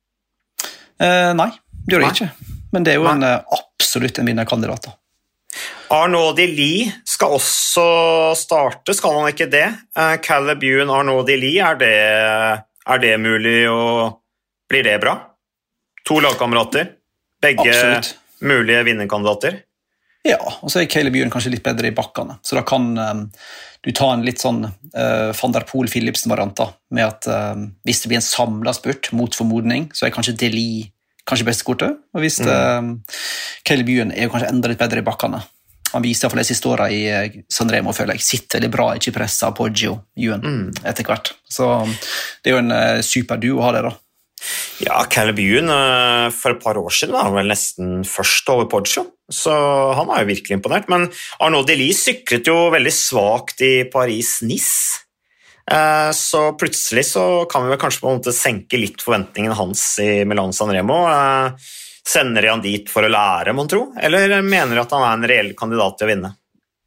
Eh, nei, det gjør jeg ikke. Men det er jo en, absolutt en vinnerkandidat. Arnaud Dely skal også starte, skal han ikke det? Eh, Caleb Ewan, Arnaud Dely, er det, er det mulig, og blir det bra? To lagkamerater, begge absolutt. Mulige vinnerkandidater. Ja, og så er Caleb Ewan kanskje litt bedre i bakkene, så da kan um, du ta en litt sånn uh, Van der Poel-Philipsen-variant med at um, hvis det blir en samlet spurt mot formodning, så er kanskje Dely kanskje beste kortet, og hvis mm. um, Caleb Ewan er jo kanskje enda litt bedre i bakkene. Han viser i hvert fall de siste årene i uh, Sanremo, føler jeg, sitter veldig bra, ikke presset på Poggio, Ewan, mm. etter hvert. Så um, det er jo en uh, super duo å ha det da. Ja, Caleb Ewan for et par år siden var han vel nesten først over Poggio, så han er jo virkelig imponert. Men Arnaud Dely syklet jo veldig svagt i Paris-Nice, så plutselig så kan vi vel kanskje på en måte senke litt forventningene hans i Milan Sanremo. Sender de han dit for å lære, man tror? Eller mener du at han er en reell kandidat til å vinne?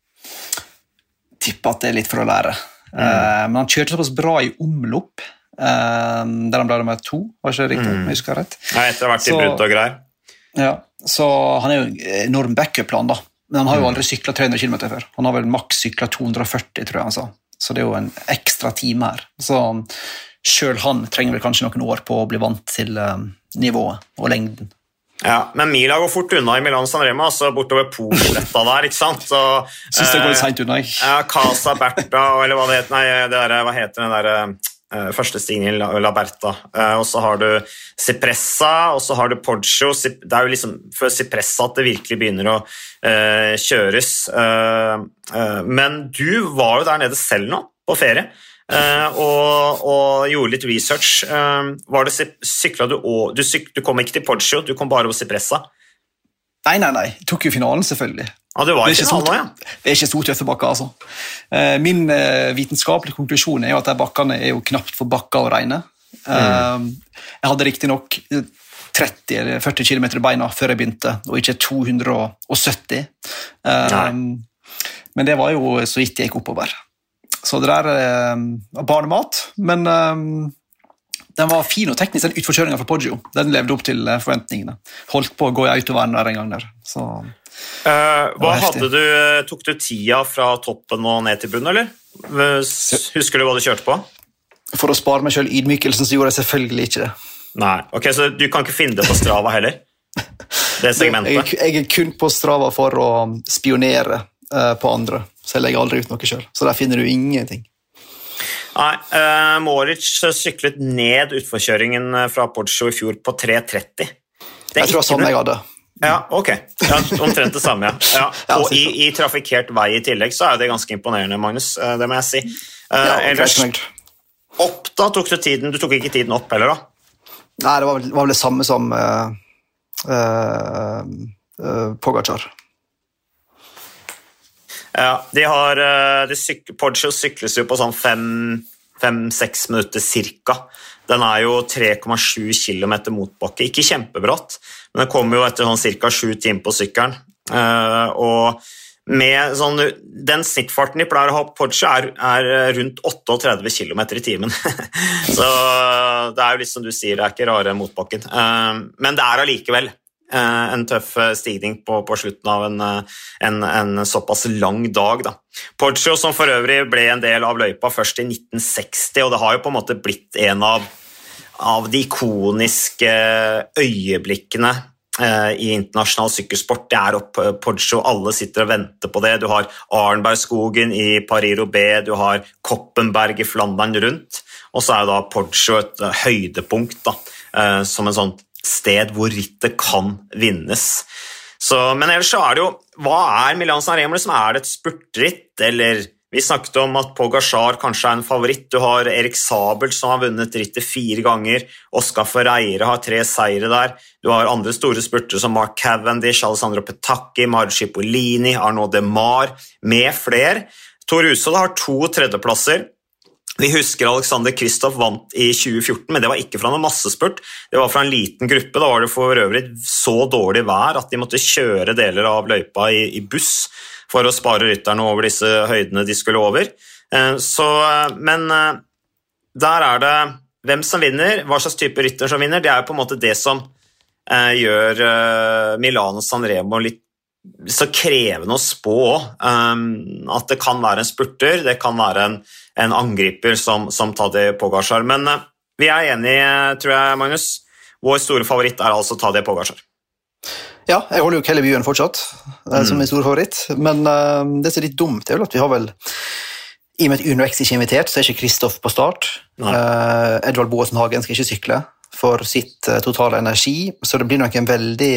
Tipper at det er litt for å lære. Mm. Men han kjørte såpass bra i omlopp, Um, der han ble nummer to, var ikke det riktig? Mm. Jeg husker rett. Nei, etter å ha vært i brudd og greier. Ja, så han er jo en enorm backup-plan da, men han har jo aldri syklet tre hundre kilometer før. Han har vel maks syklet to hundre og førti, tror jeg han sa. Så det er jo en ekstra time her. Så selv han trenger vel kanskje noen år på å bli vant til um, nivået og lengden. Ja, men Mila går fort unna i Milan Sanremo, altså bortover Poletta der, ikke sant? Så, Synes det går litt sent unna, jeg. Ja, Casa Berta, eller hva det heter, nei, det der, hva heter den der... Uh, første stigen i La Berta, uh, og så har du Cipressa, og så har du Poggio. Det er jo liksom før Cipressa at det virkelig begynner å uh, kjøres. Uh, uh, men du var jo der nede selv nå, på ferie, uh, og, og gjorde litt research. Uh, var det syklet du, og, du, syk, du kom ikke til Poggio, du kom bare på Cipressa? Nei, nei, nei. Jeg tok jo finalen, selvfølgelig. Ja, det var ikke finalen, ja. Det er ikke så tøffe bakker, altså. Min vitenskapelige konklusjon er jo at de bakkene er jo knapt for bakker å regne. Mm. Jeg hadde riktig nok tretti eller førti kilometer i beina før jeg begynte, og ikke to hundre og sytti. Nei. Men det var jo så vidt jeg gikk oppover. Så det der var barnemat, men... Den var fin og teknisk, den utforkjøringen fra Poggio. Den levde opp til forventningene. Holdt på å gå i autoverden der en gang der. Så, uh, hva hadde du, tok du tida fra toppen og ned til bunnen, eller? Husker du hva du kjørte på? For å spare meg selv ydmykelsen, så gjorde jeg selvfølgelig ikke det. Nei, ok, så du kan ikke finne det på Strava heller? Det segmentet? Jeg, jeg er kun på Strava for å spionere uh, på andre, så jeg legger aldri ut noe selv. Så der finner du ingenting. Nei, uh, Moritz syklet ned utforkjøringen fra Poggio i fjor på tre tretti. Jeg tror det er samme jeg hadde. Ja, ok. Ja, omtrent det samme, ja. ja. Og i, i trafikkert vei i tillegg, så er det ganske imponerende, Magnus. Det må jeg si. Uh, ja, ellers, opp da tok du tiden. Du tok ikke tiden opp heller, da? Nei, det var vel, var vel det samme som uh, uh, uh, Pogacar. Ja, de har, de syk, Poggio sykles jo på sånn fem seks minutter cirka. Den er jo tre komma sju kilometer motbakke, ikke kjempebrått, men den kommer jo etter sånn cirka sju timer på sykkelen. Uh, og med sånn, den snittfarten de pleier å ha på Poggio er, er rundt trettiåtte kilometer i timen. Så det er jo litt som du sier, det er ikke rare motbakken. Uh, men det er allikevel en tøff stigning på, på slutten av en, en, en såpass lang dag. Da. Poggio, som for øvrig ble en del av løypa først i nitten seksti, og det har jo på en måte blitt en av, av de ikoniske øyeblikkene eh, i internasjonal sykkelsport. Det er opp Poggio, alle sitter og venter på det. Du har Arnbergskogen i Paris-Roubaix, du har Koppenberg i Flandern rundt, og så er da Poggio et høydepunkt da, eh, som en sånn sted hvor rittet kan vinnes. Så, men ellers så er det jo, hva er Milan Sanremo? Er det et spurtritt, eller Vi snakket om at Pogačar kanskje er en favoritt. Du har Erik Sabel som har vunnet rittet fire ganger. Oscar Ferreira har tre seire der. Du har andre store spurtere som Mark Cavendish, Alessandro Petacchi, Mario Cipollini, Arnaud Demar, med flere. Thor Hushovd har to tredjeplasser. Vi husker Alexander Kristoff vant i tjue fjorten, men det var ikke fra noen massespurt. Det var fra en liten gruppe. Da var det for øvrig så dårlig vær at de måtte kjøre deler av løypa i, i buss for å spare rytterne over disse høydene de skulle over. Så, men der er det hvem som vinner, hva slags type rytter som vinner. Det er jo på en måte det som gjør Milano Sanremo litt så krevende å spå. At det kan være en spurter, det kan være en, en angriper som, som Tadej Pogačar. Men vi er enige, tror jeg, Magnus. Vår store favoritt er altså Tadej Pogačar. Ja, jeg holder jo Kelly Buen fortsatt, mm. som min store favoritt, men uh, det som er litt dumt er vel at vi har vel, i og med at Uno X ikke er invitert, så er ikke Kristoff på start. Uh, Edvald Boasson Hagen skal ikke sykle for sitt uh, totale energi, så det blir nok en veldig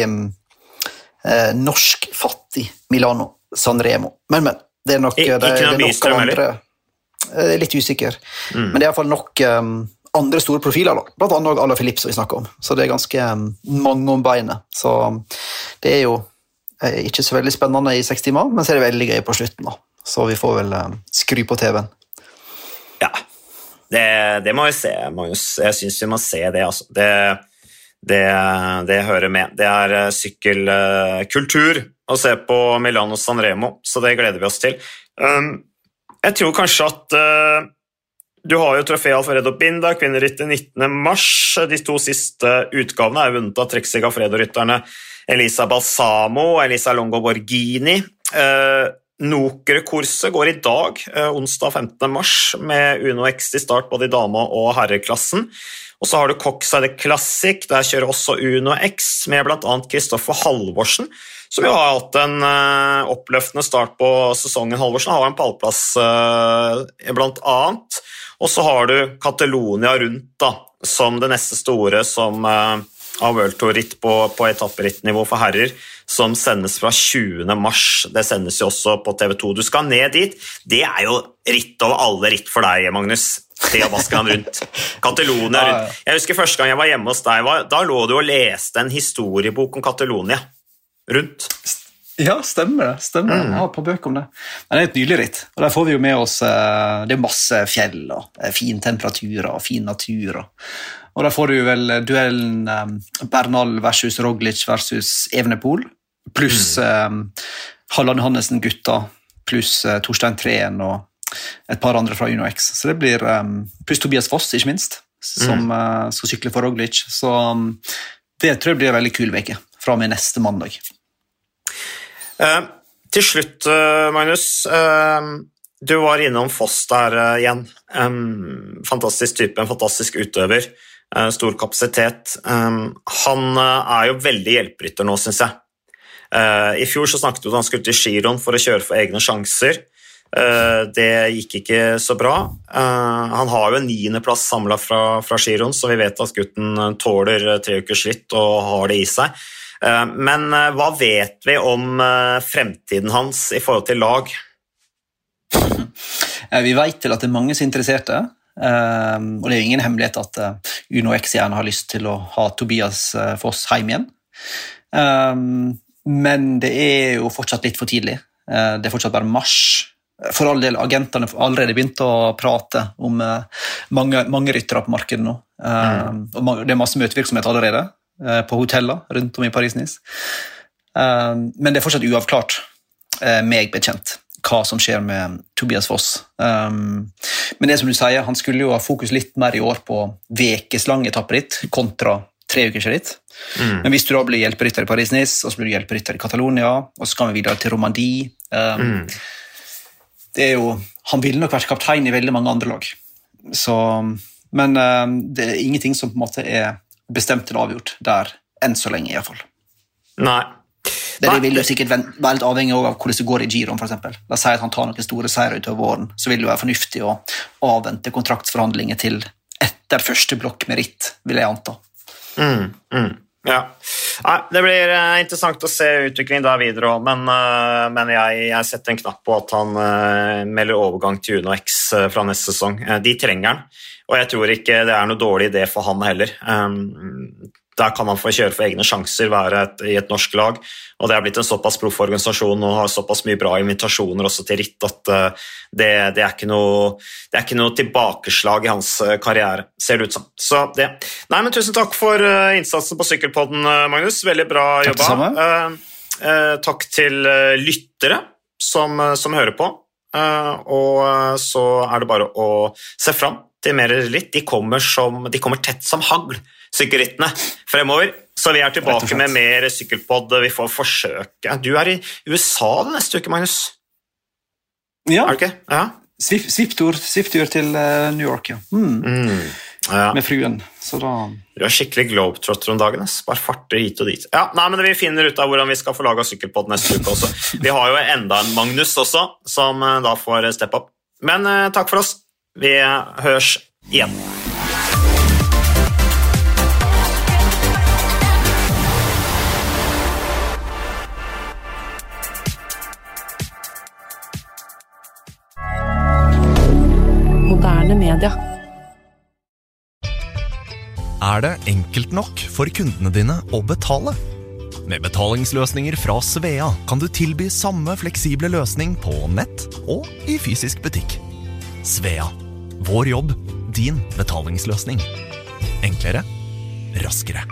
uh, norsk-fattig Milano Sanremo. Men, men, det er nok, I, det, det er nok av andre, uh, litt usikker, mm. men det er i hvert fall nok um, andre store profiler, da. Blant annet Alain Philippe som vi snakker om. Så det er ganske mange om beinet. Så det er jo ikke så veldig spennende i seks timer, men så er det veldig gøy på slutten, da. Så vi får vel skru på T V-en. Ja, det, det må vi se, Magnus. Jeg synes vi må se det, altså. Det, det, det hører med. Det er sykkelkultur å se på Milano Sanremo, så det gleder vi oss til. Jeg tror kanskje at du har jo Trofeo Alfredo Binda, kvinnerittet nittende mars. De to siste utgavene er vunnet av Trek Segafredo-rytterne Elisa Balsamo og Elisa Longo Borghini. Eh, Nokere-kurset går i dag, eh, onsdag femtende mars, med Uno X til start både i dame- og herreklassen. Og så har du Coxside Classic, der kjører også Uno X, med blant annet Kristoffer Halvorsen, som jo har hatt en uh, oppløftende start på sesongen. Halvorsen har en pallplass uh, blant annet. Og så har du Catalonia rundt, da, som det neste store som uh, av World Tour-ritt på, på etapperittnivå for herrer, som sendes fra tjuende mars. Det sendes jo også på T V to. Du skal ned dit. Det er jo ritt over alle ritt for deg, Magnus. Det og Baskeland rundt. Catalonia rundt. Jeg husker første gang jeg var hjemme hos deg, var, da lå du og leste en historiebok om Catalonia rundt. Ja, stemmer det. Stemmer. Mm. Jeg har et par bøker om det. Men det er et nydelig ritt, og der får vi jo med oss, det er masse fjell, og fin temperatur, og fin natur, og der får du vel duellen Bernal versus Roglic versus Evenepoel, pluss mm. Halland Johannessen gutta, pluss Torstein Treen, og et par andre fra Uno X. Så det blir, pluss Tobias Foss, ikke minst, som mm. skal sykle for Roglic, så det tror jeg blir en veldig kul veke, fra med neste mandag. Uh, til slutt, uh, Magnus, uh, du var innom Foss der uh, igjen. Um, fantastisk type, en fantastisk utøver, uh, stor kapasitet. Um, han uh, er jo veldig hjelperytter nå, synes jeg. Uh, I fjor så snakket du om at han skulle til Giron for å kjøre for egne sjanser. Uh, det gikk ikke så bra. Uh, han har jo en niende plass samlet fra, fra Giron, så vi vet at gutten tåler tre ukers ritt og har det i seg. Men hva vet vi om fremtiden hans i forhold til lag? Vi vet til at det er mange som er interesserte, og det er jo ingen hemmelighet at Uno X gjerne har lyst til å ha Tobias Foss hjem igjen. Men det er jo fortsatt litt for tidlig. Det er fortsatt bare mars. For all del, agentene har allerede begynt å prate om mange, mange ryttere på markedet nå. Mm. Og det er masse møtevirksomhet allerede på hoteller rundt om i Paris-Nice. Men det er fortsatt uavklart, meg bekjent, hva som skjer med Tobias Foss. Men det som du sier, han skulle jo ha fokus litt mer i år på vekeslang etapperitt kontra tre ukers ritt. Mm. Men hvis du da blir hjelperytter i Paris-Nice, og så blir du hjelperytter i Catalonia, og så kan vi videre til Romandie. Mm. Det er jo, han ville nok vært kaptein i veldig mange andre lag. Så, men det er ingenting som på en måte er bestemt til avgjort der, enn så lenge i hvert fall. Nei. Det, det vil jo sikkert være litt avhengig av hvordan det går i Giron, for eksempel. La oss si at han tar noen store seier utover våren, så vil det være fornuftig å avvente kontraktsforhandlinger til etter første blokk med ritt, vil jeg anta. Mm, mm. Ja, Nei, det blir uh, interessant å se utviklingen der videre også, men, uh, men jeg, jeg setter en knapp på at han uh, melder overgang til Uno X uh, fra neste sesong. Uh, de trenger han, og jeg tror ikke det er noe dårlig idé for han heller. Um, der kan han få kjøre for egne sjanser, være et, i et norsk lag, og det har blitt en såpass proff organisasjon og har såpass mye bra invitasjoner også til ritt at uh, det, det, er ikke noe, det er ikke noe tilbakeslag i hans uh, karriere, ser det ut som. Så det. Nei, men tusen takk for uh, innsatsen på Sykkelpodden, uh, Magnus. Veldig bra jobba. Takk, uh, uh, takk til uh, lyttere som, uh, som hører på, uh, og uh, så er det bare å se fram til mer litt. De kommer, som, de kommer tett som hagl, sykkelrittene, fremover. Så vi er tilbake med mer sykkelpodd. Vi får forsøke. Du er i U S A den neste uke, Magnus. Ja, er du ikke? Ja. Svift-tur til uh, New York, ja. Mm. Mm. Ja. Med fruen, så da... Du er skikkelig globetrotter om dagen, bare farter hit og dit. Ja, nei, men vi finner ut av hvordan vi skal få laget sykkelpodd neste uke også. Vi har jo enda en Magnus også, som uh, da får step up. Men uh, takk for oss. Vi høres igjen. Moderne media. Er det enkelt nok for kundene dine å betale? Med betalingsløsninger fra Svea kan du tilby samme fleksible løsning på nett og i fysisk butikk. Svea. Vår jobb, din betalingsløsning. Enklere, raskere.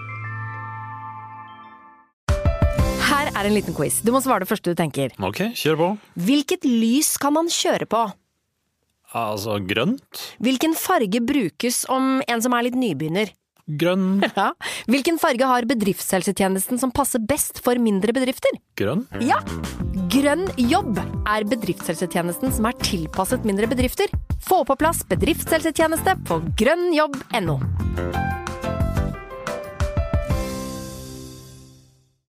Her er en liten quiz. Du må svare det første du tenker. Ok, kjør på. Hvilket lys kan man kjøre på? Altså, grønt. Hvilken farge brukes om en som er litt nybegynner? Grønn. Ja. Hvilken farge har bedriftshelsetjenesten som passer best for mindre bedrifter? Grønn. Ja. Grønn jobb er bedriftshelsetjenesten som er tilpasset mindre bedrifter. Få på plass bedriftshelsetjeneste på grønn jobb punktum no.